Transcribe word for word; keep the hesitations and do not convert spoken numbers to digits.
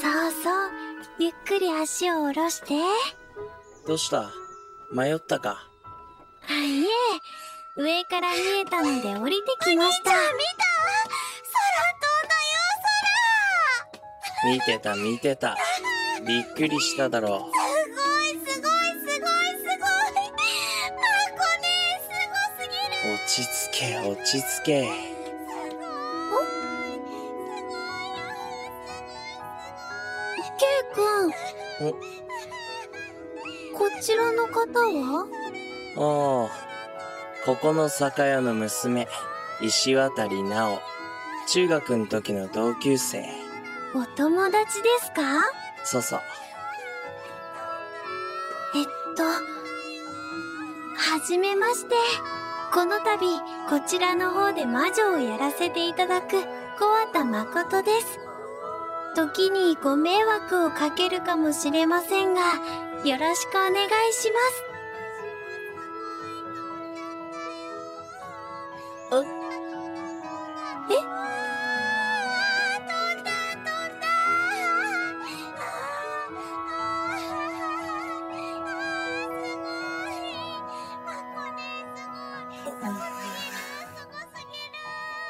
そうそう。ゆっくり足を下ろして。 どうした？迷ったか？ あ、いえ、上から見えたので降りてきました。 お兄ちゃん見た？空飛んだよ、 見てた見てた。びっくりしただろう。 空。すごいすごいすごいすごい。まこねえ、すごすぎる。 落ち着け落ち着け。 ケイ君。 おこちらの方は？ おう、ここの酒屋の娘、石渡直央。中学の時の同級生。 お友達ですか？ そうそう。 えっと、はじめまして。この度、こちらの方で魔女をやらせていただく小畑誠です。時にご迷惑をかけるかもしれませんが、よろしくお願いします。 あえ？